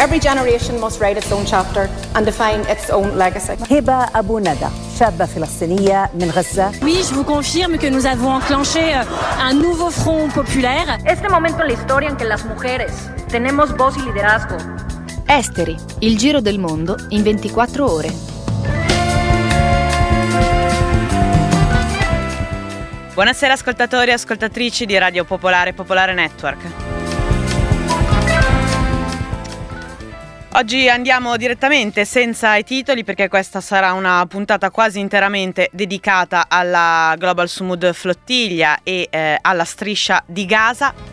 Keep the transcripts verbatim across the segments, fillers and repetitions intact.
Every generation must write its own chapter and define its own legacy. هبة أبو ندى شابة فلسطينية من غزة. Oui, je vous confirme que nous avons enclenché un nouveau front populaire. Este momento en la historia en que las mujeres tenemos voz y liderazgo. Esteri, il giro del mondo in ventiquattro ore. Buonasera ascoltatori e ascoltatrici di Radio Popolare Popolare Network. Oggi andiamo direttamente senza i titoli perché questa sarà una puntata quasi interamente dedicata alla Global Sumud Flottiglia e eh, alla striscia di Gaza.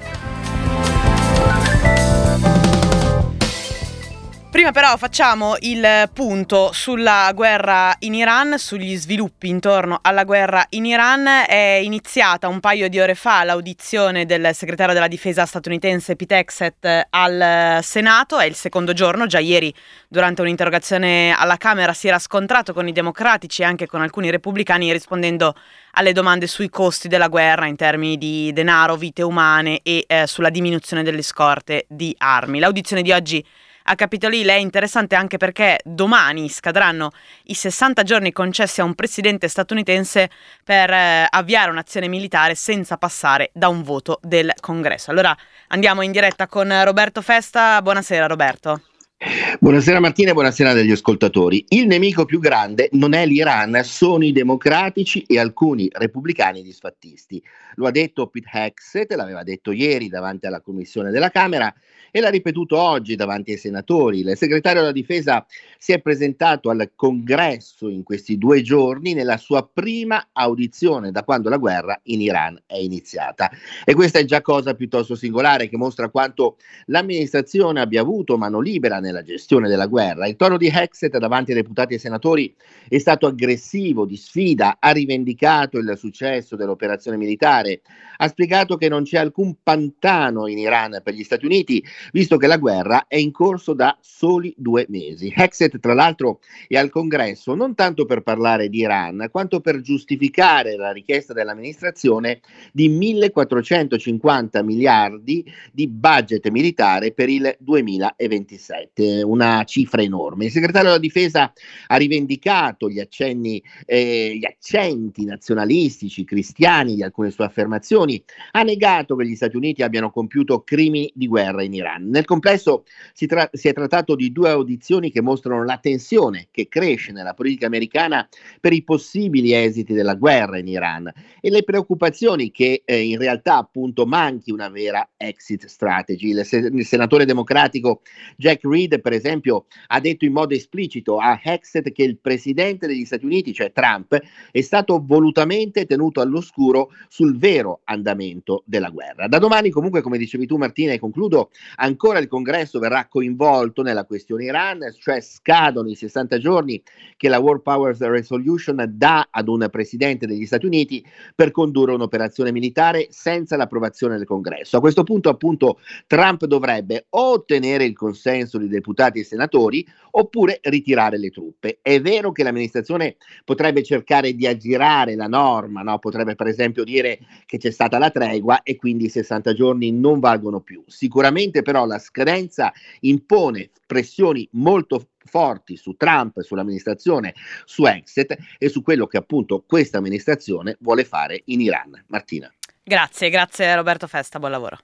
Prima però facciamo il punto sulla guerra in Iran, sugli sviluppi intorno alla guerra in Iran. È iniziata un paio di ore fa l'audizione del segretario della difesa statunitense Pete Hegseth al Senato, è il secondo giorno. Già ieri durante un'interrogazione alla Camera si era scontrato con i democratici e anche con alcuni repubblicani rispondendo alle domande sui costi della guerra in termini di denaro, vite umane e eh, sulla diminuzione delle scorte di armi. L'audizione di oggi a Capitol Hill è interessante anche perché domani scadranno i sessanta giorni concessi a un presidente statunitense per eh, avviare un'azione militare senza passare da un voto del Congresso. Allora andiamo in diretta con Roberto Festa. Buonasera Roberto. Buonasera Martina e buonasera agli ascoltatori. Il nemico più grande non è l'Iran, sono i democratici e alcuni repubblicani disfattisti. Lo ha detto Pete Hegseth, l'aveva detto ieri davanti alla commissione della Camera e l'ha ripetuto oggi davanti ai senatori. Il segretario della difesa si è presentato al Congresso in questi due giorni nella sua prima audizione da quando la guerra in Iran è iniziata. E questa è già cosa piuttosto singolare che mostra quanto l'amministrazione abbia avuto mano libera nella gestione della guerra. Il tono di Hegseth davanti ai deputati e senatori è stato aggressivo, di sfida, ha rivendicato il successo dell'operazione militare, ha spiegato che non c'è alcun pantano in Iran per gli Stati Uniti, visto che la guerra è in corso da soli due mesi. Hegseth, tra l'altro, è al Congresso non tanto per parlare di Iran, quanto per giustificare la richiesta dell'amministrazione di millequattrocentocinquanta miliardi di budget militare per il duemilaventisette, una cifra enorme. Il segretario della difesa ha rivendicato gli accenni, eh, gli accenti nazionalistici cristiani di alcune sue affermazioni, ha negato che gli Stati Uniti abbiano compiuto crimini di guerra in Iran. Nel complesso si, tra- si è trattato di due audizioni che mostrano la tensione che cresce nella politica americana per i possibili esiti della guerra in Iran e le preoccupazioni che eh, in realtà appunto manchi una vera exit strategy. Il, se- il senatore democratico Jack Reed, per esempio, ha detto in modo esplicito a Hegseth che il presidente degli Stati Uniti, cioè Trump, è stato volutamente tenuto all'oscuro sul vero andamento della guerra. Da domani comunque, come dicevi tu Martina, e concludo, ancora il Congresso verrà coinvolto nella questione Iran, cioè scadono i sessanta giorni che la War Powers Resolution dà ad un presidente degli Stati Uniti per condurre un'operazione militare senza l'approvazione del Congresso. A questo punto appunto Trump dovrebbe o ottenere il consenso di deputati e senatori oppure ritirare le truppe. È vero che l'amministrazione potrebbe cercare di aggirare la norma, no? Potrebbe per esempio dire che c'è stata la tregua e quindi i sessanta giorni non valgono più. Sicuramente però la scadenza impone pressioni molto forti su Trump, sull'amministrazione, su Hegseth e su quello che appunto questa amministrazione vuole fare in Iran. Martina. Grazie, grazie Roberto Festa, buon lavoro.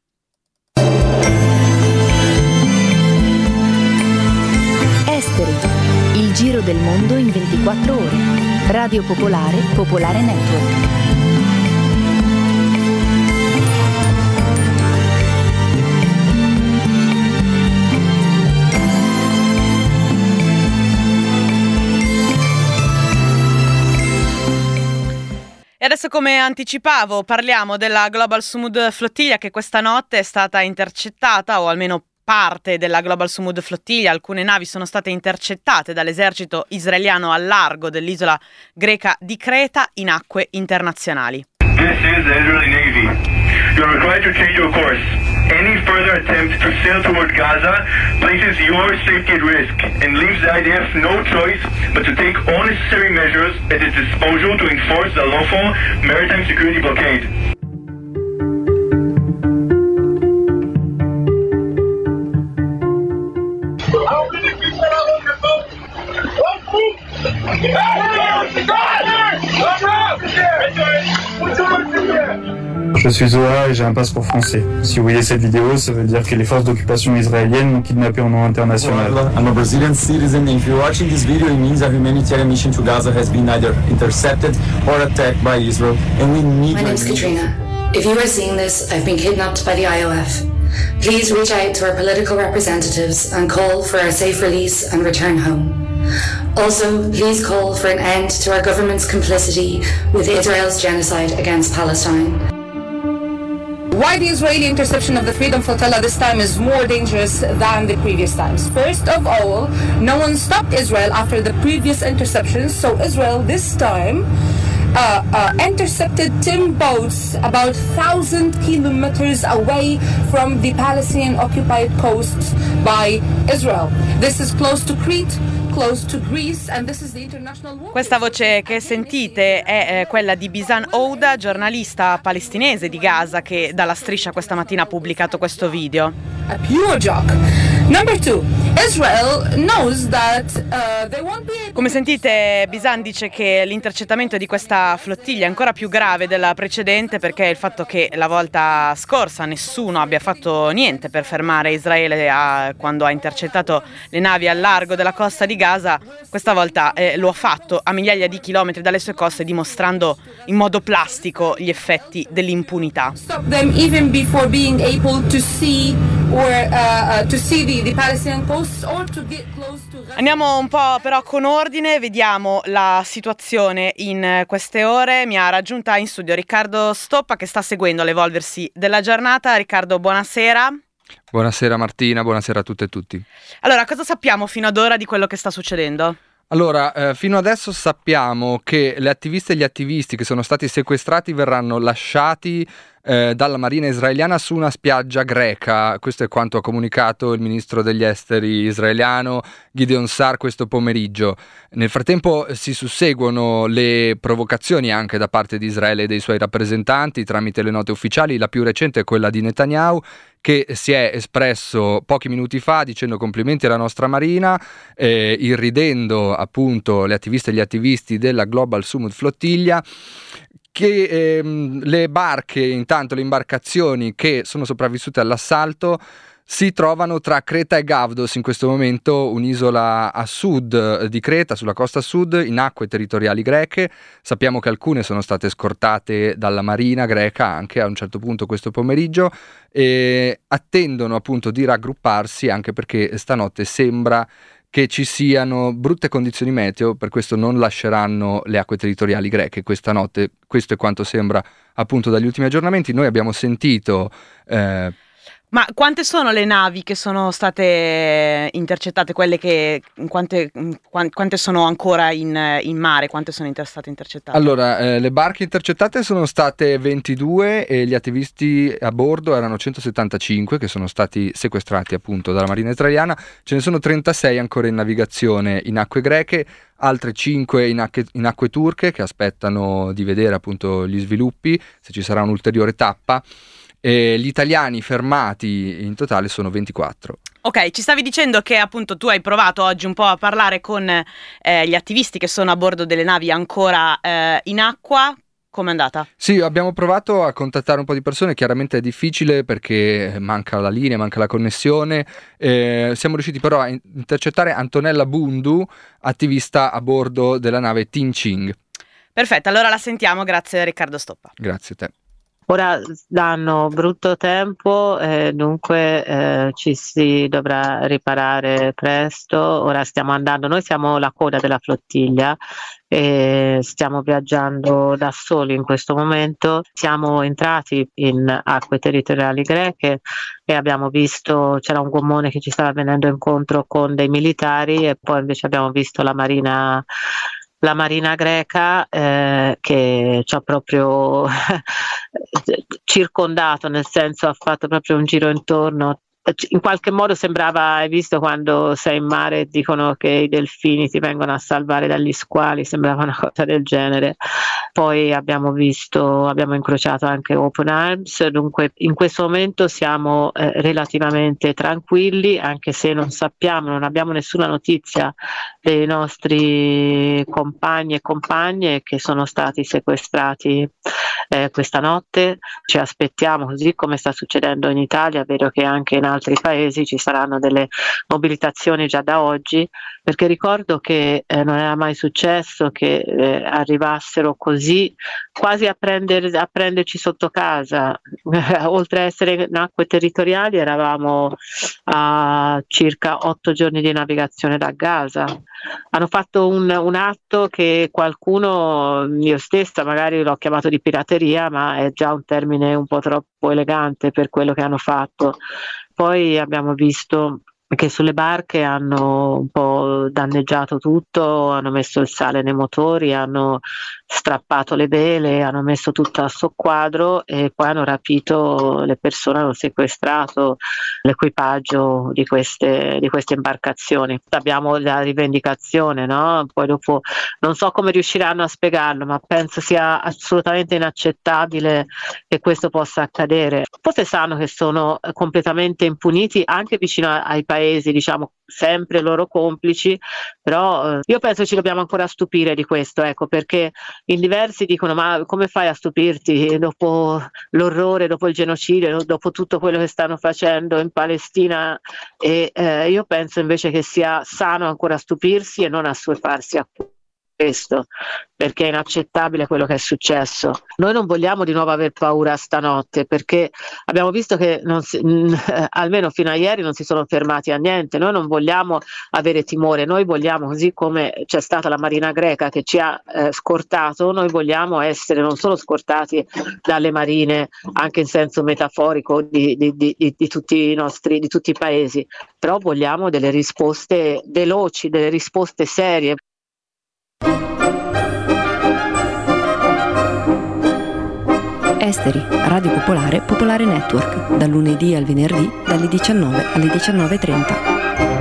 Esteri, il giro del mondo in ventiquattro ore. Radio Popolare, Popolare Network. E adesso, come anticipavo, parliamo della Global Sumud Flottiglia che questa notte è stata intercettata, o almeno parte della Global Sumud Flottiglia. Alcune navi sono state intercettate dall'esercito israeliano al largo dell'isola greca di Creta in acque internazionali. This is the Israeli Navy. You are required to change your course. Any further attempt to sail toward Gaza places your safety at risk and leaves the I D F no choice but to take all necessary measures at its disposal to enforce the lawful maritime security blockade. Je suis Zola et j'ai un passeport français. Si vous voyez cette vidéo, ça veut dire que les forces d'occupation israéliennes m'ont kidnappé en nom international. I'm a Brazilian citizen. If you're watching this video, it means a humanitarian mission to Gaza has been either intercepted or attacked by Israel, and we need. My name's Katrina. If you are seeing this, I've been kidnapped by the I O F. Please reach out to our political representatives and call for our safe release and return home. Also, please call for an end to our government's complicity with Israel's genocide against Palestine. Why the Israeli interception of the Freedom Flotilla this time is more dangerous than the previous times. First of all, no one stopped Israel after the previous interceptions, so Israel this time Uh, uh, intercepted ten boats about one thousand kilometers away from the Palestinian-occupied coast by Israel. This is close to Crete, close to Greece, and this is the international water. Questa voce che sentite è eh, quella di Bisan Ouda, giornalista palestinese di Gaza, che dalla Striscia questa mattina ha pubblicato questo video. A pure joke. Number two, Israel knows that uh, they won't be able... Come sentite, Bisan dice che l'intercettamento di questa flottiglia è ancora più grave della precedente, perché il fatto che la volta scorsa nessuno abbia fatto niente per fermare Israele a, quando ha intercettato le navi al largo della costa di Gaza, questa volta eh, lo ha fatto a migliaia di chilometri dalle sue coste, dimostrando in modo plastico gli effetti dell'impunità. Stop them even before being able to see or uh, uh, to see the, the Palestinian coast or to get close to Gaza. Andiamo un po' però con ordine, vediamo la situazione in queste ore. Mi ha raggiunta in studio Riccardo Stoppa, che sta seguendo l'evolversi della giornata. Riccardo, buonasera. Buonasera Martina, buonasera a tutte e tutti. Allora, cosa sappiamo fino ad ora di quello che sta succedendo? Allora, eh, fino adesso sappiamo che le attiviste e gli attivisti che sono stati sequestrati verranno lasciati eh, dalla marina israeliana su una spiaggia greca. Questo è quanto ha comunicato il ministro degli esteri israeliano Gideon Sa'ar questo pomeriggio. Nel frattempo si susseguono le provocazioni anche da parte di Israele e dei suoi rappresentanti tramite le note ufficiali. La più recente è quella di Netanyahu, che si è espresso pochi minuti fa dicendo complimenti alla nostra marina, eh, irridendo appunto le attiviste e gli attivisti della Global Summit Flottiglia, che ehm, le barche, intanto le imbarcazioni che sono sopravvissute all'assalto, si trovano tra Creta e Gavdos, in questo momento un'isola a sud di Creta, sulla costa sud, in acque territoriali greche. Sappiamo che alcune sono state scortate dalla marina greca anche a un certo punto questo pomeriggio e attendono appunto di raggrupparsi, anche perché stanotte sembra che ci siano brutte condizioni meteo, per questo non lasceranno le acque territoriali greche questa notte. Questo è quanto sembra appunto dagli ultimi aggiornamenti. Noi abbiamo sentito... Eh, Ma quante sono le navi che sono state intercettate, quelle che quante, quante sono ancora in, in mare, quante sono inter- state intercettate? Allora, eh, le barche intercettate sono state ventidue e gli attivisti a bordo erano centosettantacinque, che sono stati sequestrati appunto dalla marina israeliana. Ce ne sono trentasei ancora in navigazione in acque greche, altre cinque in acque, in acque turche, che aspettano di vedere appunto gli sviluppi, se ci sarà un'ulteriore tappa. E gli italiani fermati in totale sono ventiquattro. Ok, ci stavi dicendo che appunto tu hai provato oggi un po' a parlare con eh, gli attivisti che sono a bordo delle navi ancora eh, in acqua. Com'è andata? Sì, abbiamo provato a contattare un po' di persone, chiaramente è difficile perché manca la linea, manca la connessione. Eh, siamo riusciti però a intercettare Antonella Bundu, attivista a bordo della nave Tinching. Perfetto, allora la sentiamo, grazie a Riccardo Stoppa. Grazie a te. Ora danno brutto tempo, eh, dunque eh, ci si dovrà riparare presto. Ora stiamo andando, noi siamo la coda della flottiglia e stiamo viaggiando da soli in questo momento. Siamo entrati in acque territoriali greche e abbiamo visto, c'era un gommone che ci stava venendo incontro con dei militari e poi invece abbiamo visto la marina la marina greca eh, che ci ha proprio circondato, nel senso ha fatto proprio un giro intorno. In qualche modo sembrava, hai visto quando sei in mare e dicono che i delfini ti vengono a salvare dagli squali, sembrava una cosa del genere. Poi abbiamo visto, abbiamo incrociato anche Open Arms, dunque in questo momento siamo eh, relativamente tranquilli, anche se non sappiamo, non abbiamo nessuna notizia dei nostri compagni e compagne che sono stati sequestrati eh, questa notte. Ci aspettiamo, così come sta succedendo in Italia, vedo che anche in altri paesi ci saranno delle mobilitazioni già da oggi, perché ricordo che eh, non era mai successo che eh, arrivassero così quasi a, prendere, a prenderci sotto casa. Oltre a essere in acque territoriali, eravamo a circa otto giorni di navigazione da Gaza. Hanno fatto un, un atto che qualcuno, io stessa magari l'ho chiamato di pirateria, ma è già un termine un po' troppo elegante per quello che hanno fatto. Poi abbiamo visto che sulle barche hanno un po' danneggiato tutto, hanno messo il sale nei motori, hanno strappato le vele, hanno messo tutto a soqquadro e poi hanno rapito le persone, hanno sequestrato l'equipaggio di queste, di queste imbarcazioni. Abbiamo la rivendicazione, no? Poi dopo non so come riusciranno a spiegarlo, ma penso sia assolutamente inaccettabile che questo possa accadere. Forse sanno che sono completamente impuniti anche vicino ai paesi, diciamo, sempre loro complici, però eh, io penso ci dobbiamo ancora stupire di questo, ecco, perché in diversi dicono: ma come fai a stupirti dopo l'orrore, dopo il genocidio, dopo tutto quello che stanno facendo in Palestina? E eh, io penso invece che sia sano ancora stupirsi e non assuefarsi a questo, perché è inaccettabile quello che è successo. Noi non vogliamo di nuovo aver paura stanotte, perché abbiamo visto che non si, mh, almeno fino a ieri non si sono fermati a niente. Noi non vogliamo avere timore, noi vogliamo, così come c'è stata la Marina greca che ci ha eh, scortato, noi vogliamo essere non solo scortati dalle marine, anche in senso metaforico, di, di, di, di, di tutti i nostri, di tutti i paesi, però vogliamo delle risposte veloci, delle risposte serie. Esteri, Radio Popolare, Popolare Network, dal lunedì al venerdì, dalle diciannove alle diciannove e trenta.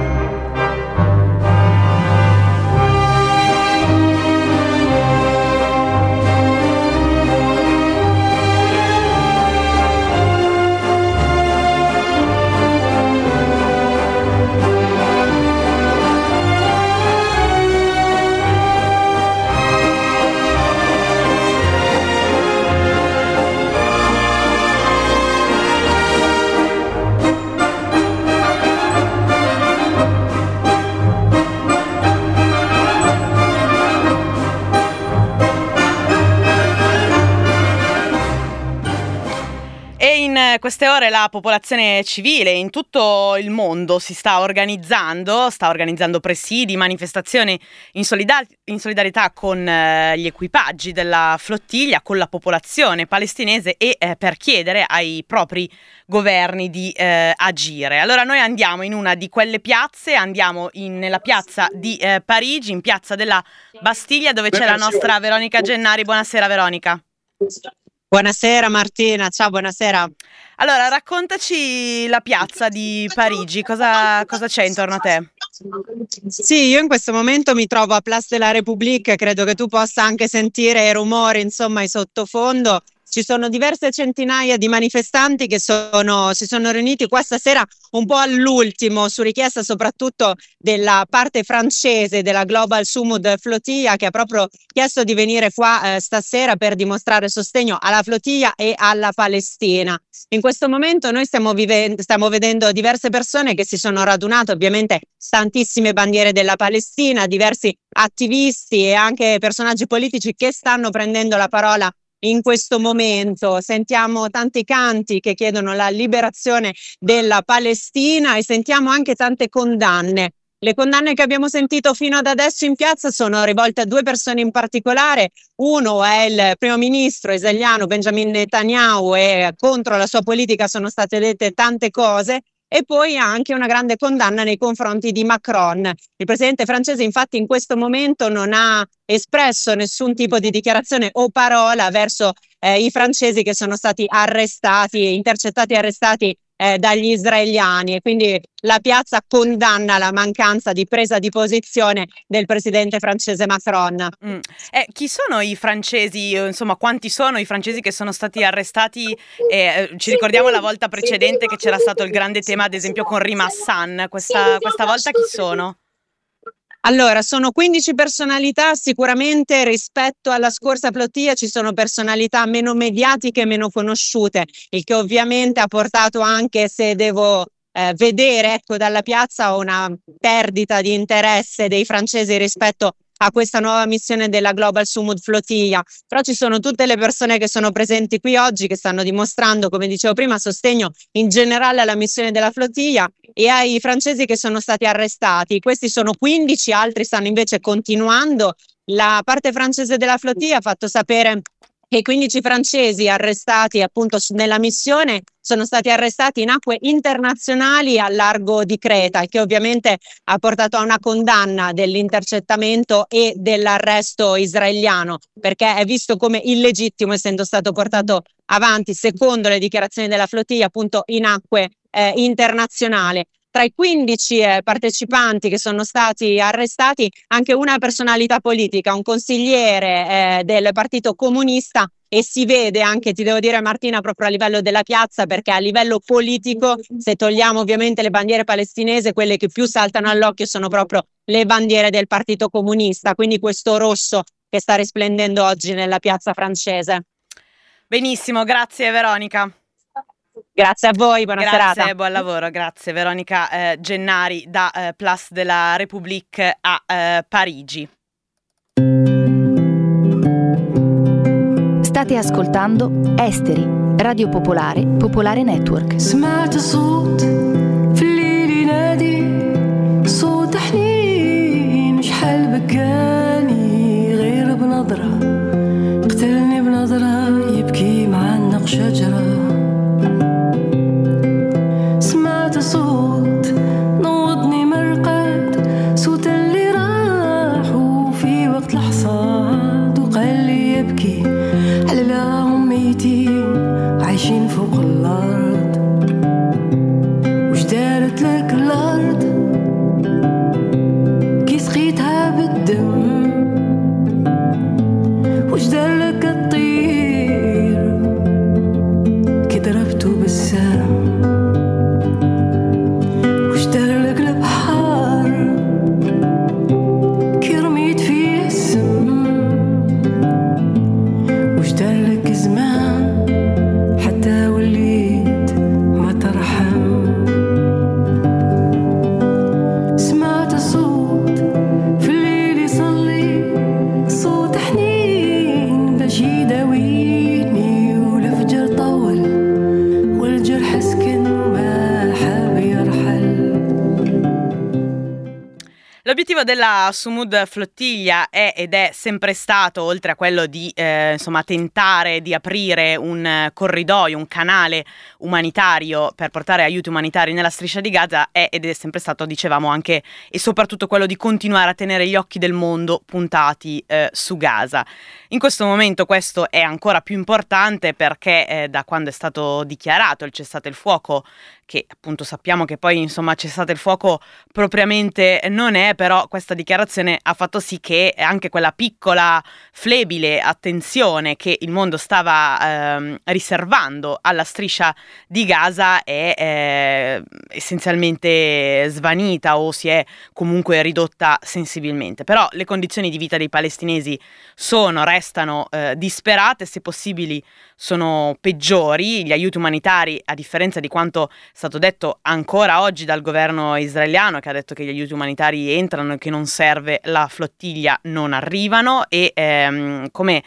Queste ore la popolazione civile in tutto il mondo si sta organizzando, sta organizzando presidi, manifestazioni in, solidar- in solidarietà con eh, gli equipaggi della flottiglia, con la popolazione palestinese e eh, per chiedere ai propri governi di eh, agire. Allora noi andiamo in una di quelle piazze, andiamo in, nella piazza di eh, Parigi, in piazza della Bastiglia, dove c'è la nostra Veronica Gennari. Buonasera Veronica. Buonasera Martina, ciao, buonasera. Allora, raccontaci la piazza di Parigi, cosa, cosa c'è intorno a te? Sì, io in questo momento mi trovo a Place de la République, credo che tu possa anche sentire i rumori, insomma, in sottofondo. Ci sono diverse centinaia di manifestanti che sono, si sono riuniti qua stasera un po' all'ultimo, su richiesta soprattutto della parte francese della Global Sumud Flotilla, che ha proprio chiesto di venire qua eh, stasera per dimostrare sostegno alla flottiglia e alla Palestina. In questo momento noi stiamo, vivendo, stiamo vedendo diverse persone che si sono radunate, ovviamente tantissime bandiere della Palestina, diversi attivisti e anche personaggi politici che stanno prendendo la parola in questo momento. Sentiamo tanti canti che chiedono la liberazione della Palestina e sentiamo anche tante condanne. Le condanne che abbiamo sentito fino ad adesso in piazza sono rivolte a due persone in particolare. Uno è il primo ministro israeliano Benjamin Netanyahu e contro la sua politica sono state dette tante cose. E poi anche una grande condanna nei confronti di Macron. Il presidente francese infatti in questo momento non ha espresso nessun tipo di dichiarazione o parola verso eh, i francesi che sono stati arrestati, intercettati e arrestati eh, dagli israeliani, e quindi la piazza condanna la mancanza di presa di posizione del presidente francese Macron. Mm. Eh, chi sono i francesi, insomma quanti sono i francesi che sono stati arrestati? Eh, ci ricordiamo la volta precedente che c'era stato il grande tema ad esempio con Rima Hassan, questa, questa volta chi sono? Allora, sono quindici personalità, sicuramente rispetto alla scorsa flottiglia ci sono personalità meno mediatiche e meno conosciute, il che ovviamente ha portato anche, se devo eh, vedere ecco, dalla piazza, una perdita di interesse dei francesi rispetto a questa nuova missione della Global Sumud Flottiglia. Però ci sono tutte le persone che sono presenti qui oggi che stanno dimostrando, come dicevo prima, sostegno in generale alla missione della flottiglia e ai francesi che sono stati arrestati. Questi sono quindici, altri stanno invece continuando. La parte francese della flottiglia ha fatto sapere che i quindici francesi arrestati appunto nella missione sono stati arrestati in acque internazionali a largo di Creta, che ovviamente ha portato a una condanna dell'intercettamento e dell'arresto israeliano, perché è visto come illegittimo, essendo stato portato avanti, secondo le dichiarazioni della flottiglia, appunto in acque eh, internazionali. Tra i quindici eh, partecipanti che sono stati arrestati, anche una personalità politica, un consigliere eh, del Partito Comunista, e si vede anche, ti devo dire Martina, proprio a livello della piazza, perché a livello politico, se togliamo ovviamente le bandiere palestinesi, quelle che più saltano all'occhio sono proprio le bandiere del Partito Comunista, quindi questo rosso che sta risplendendo oggi nella piazza francese. Benissimo, grazie Veronica. Grazie a voi, buona grazie, serata. Grazie, buon lavoro, grazie Veronica eh, Gennari da eh, Place de la République a eh, Parigi. State ascoltando Esteri, Radio Popolare, Popolare Network. سمعت صوت في الليل ينادي صوت حنين شحال بكاني غير بنظرة قتلني بنظرة يبكي معلق شجرة سمعت صوت نوضني مرقد صوت اللي راح وفي وقت الحصاد وقال لي يبكي على راهم ميتين عايشين فوق الأرض وش دارت لك الأرض كي سقيتها بالدم وش دار لك الطير كي ضربته بالسهم وش دار لك البحر كي رميت فيه السم وش دار لك زمان حتى وليت ما ترحم سمعت صوت في الليل يصلي صوت حنين باش يداويني والفجر طول والجرح سكن وما حاب يرحل. L'obiettivo della Sumud Flottiglia è ed è sempre stato, oltre a quello di eh, insomma tentare di aprire un corridoio, un canale umanitario per portare aiuti umanitari nella striscia di Gaza, è ed è sempre stato, dicevamo, anche e soprattutto quello di continuare a tenere gli occhi del mondo puntati eh, su Gaza. In questo momento questo è ancora più importante perché eh, da quando è stato dichiarato il cessate il fuoco, che appunto sappiamo che poi insomma cessate il fuoco propriamente non è, però questa dichiarazione ha fatto sì che anche quella piccola flebile attenzione che il mondo stava ehm, riservando alla striscia di Gaza è eh, essenzialmente svanita o si è comunque ridotta sensibilmente. Però le condizioni di vita dei palestinesi sono, restano eh, disperate, se possibili sono peggiori. Gli aiuti umanitari, a differenza di quanto è stato detto ancora oggi dal governo israeliano, che ha detto che gli aiuti umanitari entrano e che non serve la flottiglia, non arrivano, e ehm, come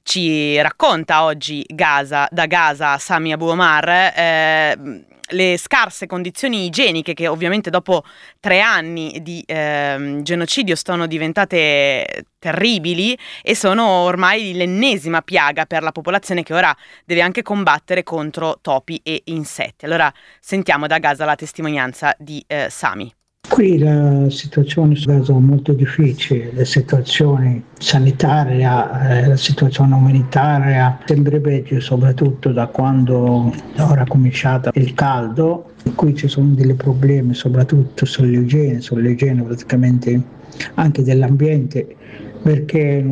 ci racconta oggi Gaza, da Gaza Sami Abu Omar, eh, le scarse condizioni igieniche, che ovviamente dopo tre anni di eh, genocidio sono diventate terribili e sono ormai l'ennesima piaga per la popolazione, che ora deve anche combattere contro topi e insetti. Allora sentiamo da Gaza la testimonianza di eh, Sami. Qui la situazione su Gaza è molto difficile, la situazione sanitaria, eh, la situazione umanitaria sempre peggio, soprattutto da quando ora è cominciato il caldo. Qui ci sono dei problemi soprattutto sull'igiene, sull'igiene praticamente anche dell'ambiente, perché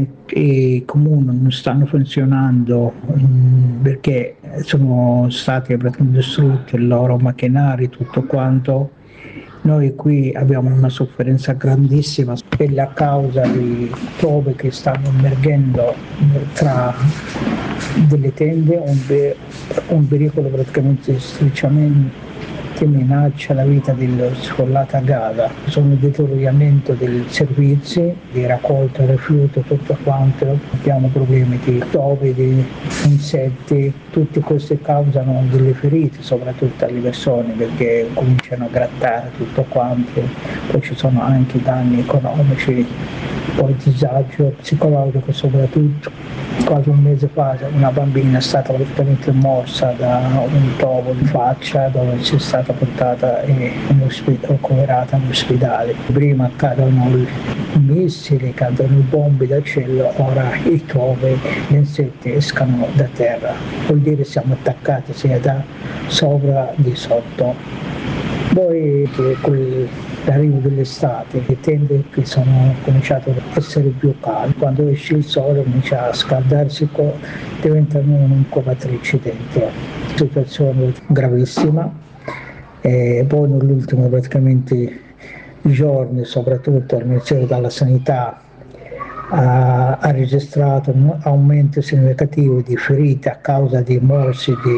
i comuni non stanno funzionando, mh, perché sono stati praticamente distrutti i loro macchinari, tutto quanto. Noi qui abbiamo una sofferenza grandissima per la causa di tove che stanno emergendo tra delle tende, un, be- un pericolo praticamente strisciamente che minaccia la vita dello sfollato a Gaza. Sono il deterioramento dei servizi di raccolta rifiuto, tutto quanto. Abbiamo problemi di topi, di insetti, tutte queste causano delle ferite soprattutto alle persone perché cominciano a grattare tutto quanto, poi ci sono anche danni economici, poi disagio psicologico soprattutto. Quasi un mese fa una bambina è stata praticamente morsa da un topo in faccia dove c'è stata portata e ricoverata in ospedale. Prima cadono i missili, cadono i bombe dal cielo, ora i topi, gli insetti escano da terra. Vuol dire siamo attaccati sia da sopra che di sotto. Poi che con l'arrivo dell'estate le tende che sono cominciate ad essere più calde, quando esce il sole comincia a scaldarsi, diventano un'incubatrice dentro. Situazione gravissima. E poi nell'ultimo praticamente giorni, soprattutto il Ministero della Sanità ha, ha registrato un aumento significativo di ferite a causa di morsi di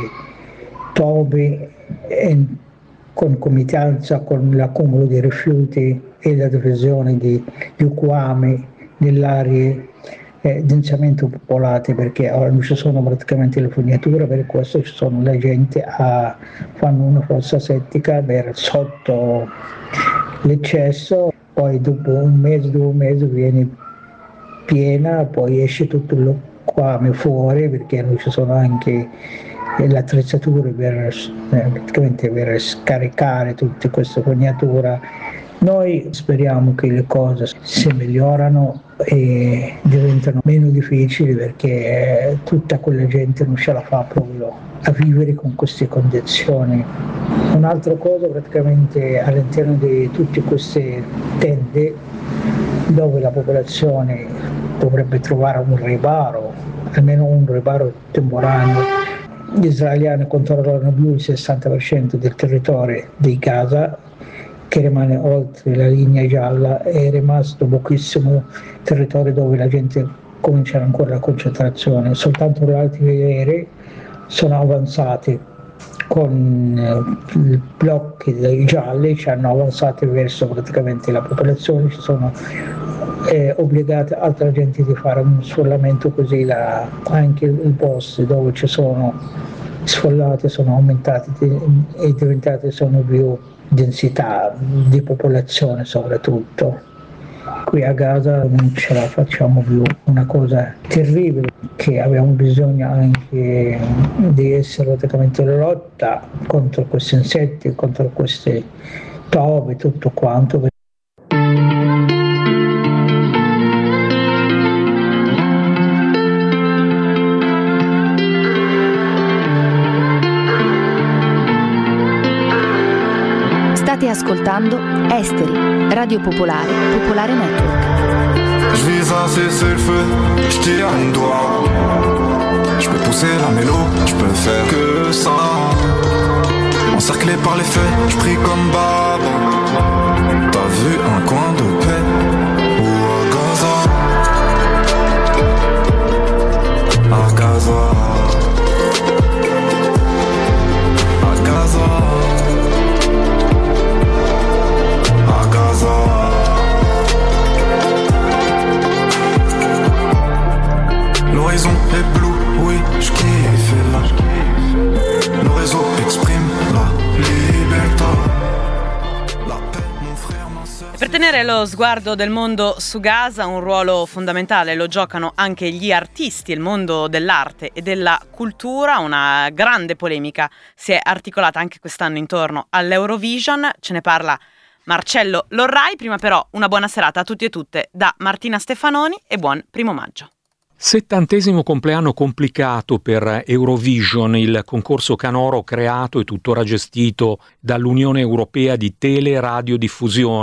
topi e concomitanza con l'accumulo di rifiuti e la diffusione di liquami nelle aree eh, densamente popolate, perché ora non ci sono praticamente le fognature, per questo ci sono la gente a fanno una fossa settica per sotto l'eccesso, poi dopo un mese, due mesi viene piena, poi esce tutto il liquame fuori perché non ci sono anche le attrezzature per, eh, praticamente per scaricare tutte queste fognature. Noi speriamo che le cose si migliorano e diventano meno difficili perché eh, tutta quella gente non ce la fa proprio a vivere con queste condizioni. Un'altra cosa praticamente all'interno di tutte queste tende dove la popolazione dovrebbe trovare un riparo, almeno un riparo temporaneo. Gli israeliani controllano più il sessanta per cento del territorio di Gaza, che rimane oltre la linea gialla, è rimasto pochissimo territorio dove la gente comincia ancora la concentrazione. Soltanto gli altri aerei sono avanzati con i blocchi dei gialli, ci hanno avanzato verso praticamente la popolazione, ci sono eh, obbligate altra gente di fare un sfollamento, così la, anche i posti dove ci sono sfollati sono aumentati e diventati sono più densità di popolazione soprattutto. Qui a Gaza non ce la facciamo più, una cosa terribile, che abbiamo bisogno anche di essere praticamente in lotta contro questi insetti, contro queste topi, tutto quanto. State ascoltando Esteri, Radio Popolare, Popolare Network. Je vise assez sur le feu, je tire un doigt. Je peux pousser la mélo, je peux faire que ça. Encerclé par les faits, je prie comme Bab. T'as vu un coin de paix ou à Gaza? À Gaza. À Gaza. À Gaza. L'horizon est bleu, oui, je kiffe là. Le réseau exprime la libertà. La paix, mon frère, ma sœur. Per tenere lo sguardo del mondo su Gaza un ruolo fondamentale lo giocano anche gli artisti, il mondo dell'arte e della cultura. Una grande polemica si è articolata anche quest'anno intorno all'Eurovision, ce ne parla Marcello Lorrai. Prima però una buona serata a tutti e tutte da Martina Stefanoni e buon primo maggio. Settantesimo compleanno complicato per Eurovision, il concorso canoro creato e tuttora gestito dall'Unione Europea di Teleradiodiffusione.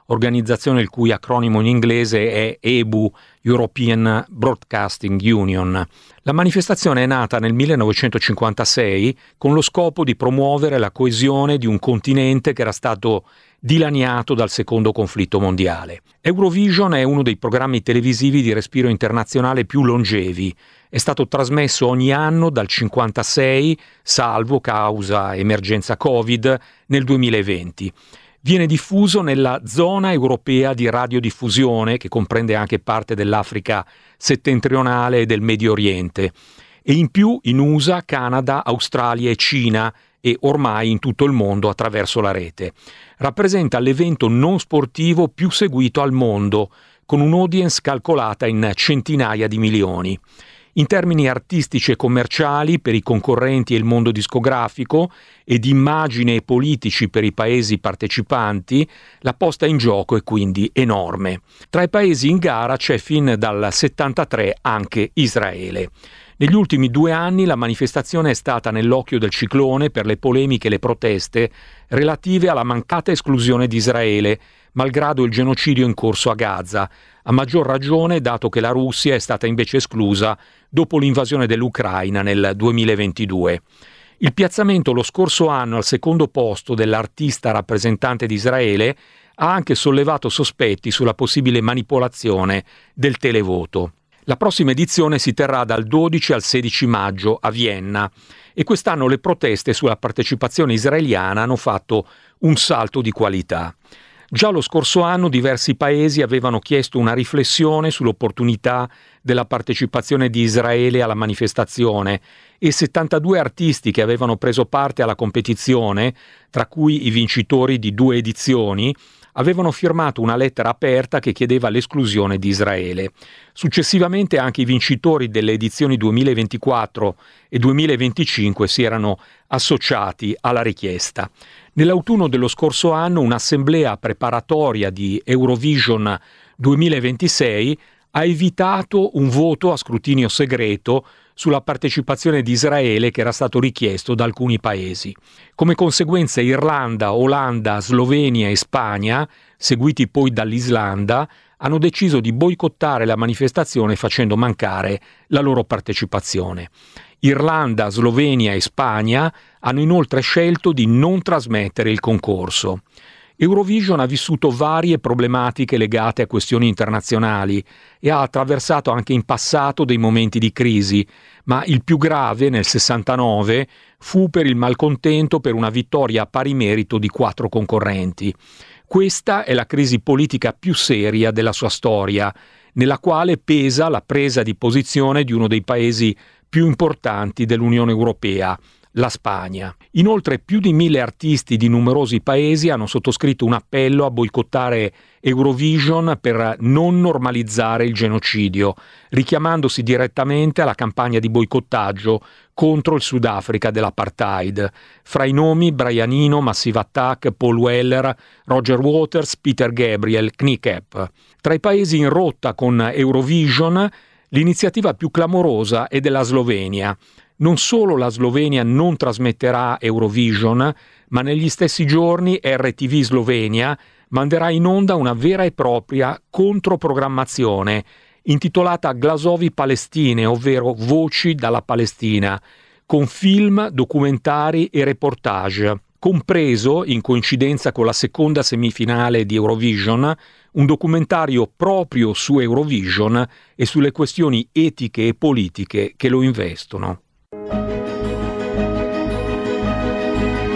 organizzazione il cui acronimo in inglese è E B U, European Broadcasting Union. La manifestazione è nata nel millenovecentocinquantasei con lo scopo di promuovere la coesione di un continente che era stato dilaniato dal secondo conflitto mondiale. Eurovision è uno dei programmi televisivi di respiro internazionale più longevi. È stato trasmesso ogni anno dal cinquantasei, salvo causa emergenza Covid, nel duemilaventi. Viene diffuso nella zona europea di radiodiffusione, che comprende anche parte dell'Africa settentrionale e del Medio Oriente, e in più in U S A, Canada, Australia e Cina, e ormai in tutto il mondo attraverso la rete. Rappresenta l'evento non sportivo più seguito al mondo, con un'audience calcolata in centinaia di milioni. In termini artistici e commerciali per i concorrenti e il mondo discografico, e di immagine e politici per i paesi partecipanti, la posta in gioco è quindi enorme. Tra i paesi in gara c'è fin dal settantatré anche Israele. Negli ultimi due anni la manifestazione è stata nell'occhio del ciclone per le polemiche e le proteste relative alla mancata esclusione di Israele, malgrado il genocidio in corso a Gaza, a maggior ragione dato che la Russia è stata invece esclusa dopo l'invasione dell'Ucraina nel duemilaventidue. Il piazzamento lo scorso anno al secondo posto dell'artista rappresentante di Israele ha anche sollevato sospetti sulla possibile manipolazione del televoto. La prossima edizione si terrà dal dodici al sedici maggio a Vienna e quest'anno le proteste sulla partecipazione israeliana hanno fatto un salto di qualità. Già lo scorso anno diversi paesi avevano chiesto una riflessione sull'opportunità della partecipazione di Israele alla manifestazione e settantadue artisti che avevano preso parte alla competizione, tra cui i vincitori di due edizioni, avevano firmato una lettera aperta che chiedeva l'esclusione di Israele. Successivamente anche i vincitori delle edizioni duemilaventiquattro e duemilaventicinque si erano associati alla richiesta. Nell'autunno dello scorso anno un'assemblea preparatoria di Eurovision duemilaventisei ha evitato un voto a scrutinio segreto sulla partecipazione di Israele che era stato richiesto da alcuni paesi. Come conseguenza Irlanda, Olanda, Slovenia e Spagna, seguiti poi dall'Islanda, hanno deciso di boicottare la manifestazione facendo mancare la loro partecipazione. Irlanda, Slovenia e Spagna hanno inoltre scelto di non trasmettere il concorso. Eurovision ha vissuto varie problematiche legate a questioni internazionali e ha attraversato anche in passato dei momenti di crisi, ma il più grave, nel sessantanove, fu per il malcontento per una vittoria a pari merito di quattro concorrenti. Questa è la crisi politica più seria della sua storia, nella quale pesa la presa di posizione di uno dei paesi più importanti dell'Unione Europea, la Spagna. Inoltre più di mille artisti di numerosi paesi hanno sottoscritto un appello a boicottare Eurovision per non normalizzare il genocidio, richiamandosi direttamente alla campagna di boicottaggio contro il Sudafrica dell'apartheid. Fra i nomi Brian Eno, Massive Attack, Paul Weller, Roger Waters, Peter Gabriel, Knickknack. Tra i paesi in rotta con Eurovision, l'iniziativa più clamorosa è della Slovenia. Non solo la Slovenia non trasmetterà Eurovision, ma negli stessi giorni R T V Slovenia manderà in onda una vera e propria controprogrammazione intitolata Glasovi Palestine, ovvero Voci dalla Palestina, con film, documentari e reportage, compreso, in coincidenza con la seconda semifinale di Eurovision, un documentario proprio su Eurovision e sulle questioni etiche e politiche che lo investono.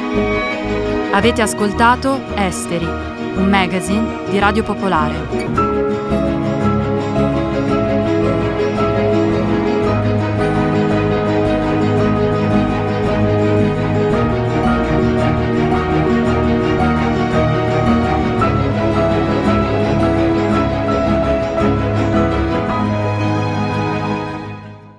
Avete ascoltato Esteri, un magazine di Radio Popolare.